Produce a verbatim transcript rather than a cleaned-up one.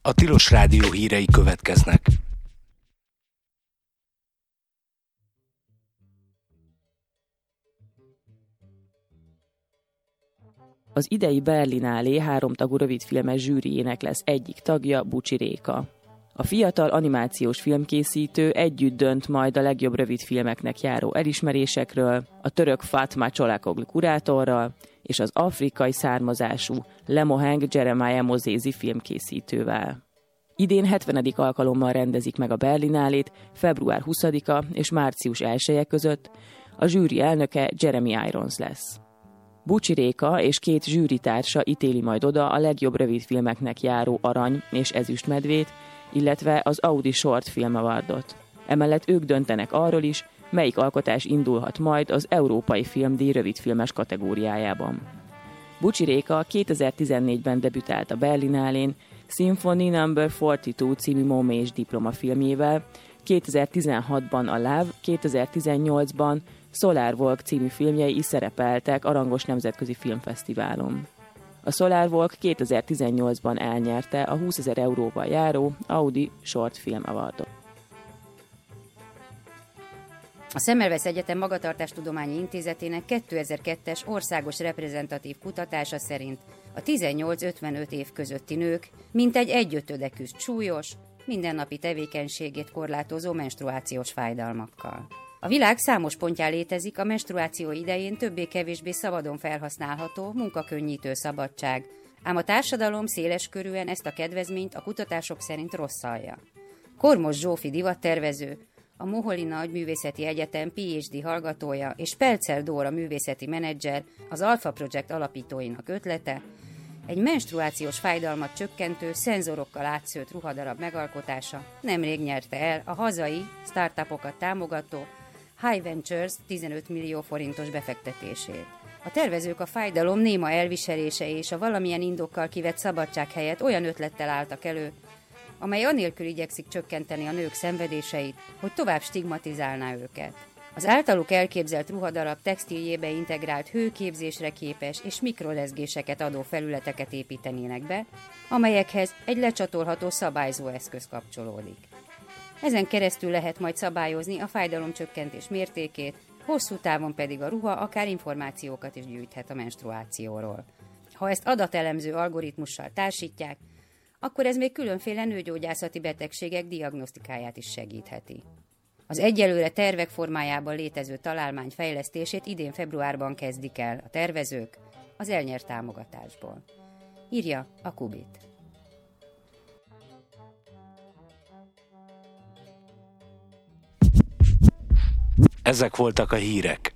A Tilos Rádió hírei következnek. Az idei Berlinálé háromtagú rövidfilmes zsűriének lesz egyik tagja, Bucsi Réka. A fiatal animációs filmkészítő együtt dönt majd a legjobb rövidfilmeknek járó elismerésekről, a török Fatma Csolakoglu kurátorral és az afrikai származású Lemoheng Jeremiah Mozézi filmkészítővel. Idén hetvenedik alkalommal rendezik meg a Berlinálét február huszadika és március elseje között, a zsűri elnöke Jeremy Irons lesz. Bucsi Réka és két zsűritársa ítéli majd oda a legjobb rövidfilmeknek járó arany- és ezüstmedvét, illetve az Audi Short Film Awardot. Emellett ők döntenek arról is, melyik alkotás indulhat majd az Európai Filmdíj rövidfilmes kategóriájában. Bucsi Réka kétezer-tizennégyben debütált a Berlinálén Symphony number negyvenkettő című Momé és Diploma filmjével, kétezer-tizenhatban a Love, kétezer-tizennyolcban Solar Walk című filmjei is szerepeltek a rangos nemzetközi filmfesztiválon. A Solar Walk kétezer-tizennyolcban elnyerte a húszezer euróval járó Audi Short Film Awardot. A Semmelweis Egyetem Magatartástudományi Intézetének kétezer-kettes országos reprezentatív kutatása szerint a tizennyolc-ötvenöt év közötti nők mintegy egyötöde küzd súlyos, mindennapi tevékenységét korlátozó menstruációs fájdalmakkal. A világ számos pontján létezik a menstruáció idején többé-kevésbé szabadon felhasználható, munkakönnyítő szabadság, ám a társadalom széleskörűen ezt a kedvezményt a kutatások szerint rosszalja. Kormos Zsófi divattervező, a Moholy Nagyművészeti Egyetem pé há dé hallgatója és Pelcer Dóra művészeti menedzser, az Alpha Project alapítóinak ötlete, egy menstruációs fájdalmat csökkentő, szenzorokkal átszőtt ruhadarab megalkotása nemrég nyerte el a hazai startupokat támogató High Ventures tizenöt millió forintos befektetését. A tervezők a fájdalom néma elviselése és a valamilyen indokkal kivett szabadság helyett olyan ötlettel álltak elő, amely anélkül igyekszik csökkenteni a nők szenvedéseit, hogy tovább stigmatizálná őket. Az általuk elképzelt ruhadarab textiljébe integrált hőképzésre képes és mikrolezgéseket adó felületeket építenének be, amelyekhez egy lecsatolható szabályzó eszköz kapcsolódik. Ezen keresztül lehet majd szabályozni a fájdalomcsökkentés mértékét, hosszú távon pedig a ruha akár információkat is gyűjthet a menstruációról. Ha ezt adatelemző algoritmussal társítják, akkor ez még különféle nőgyógyászati betegségek diagnosztikáját is segítheti. Az egyelőre tervek formájában létező találmány fejlesztését idén februárban kezdik el a tervezők az elnyert támogatásból. Írja a Kubit. Ezek voltak a hírek.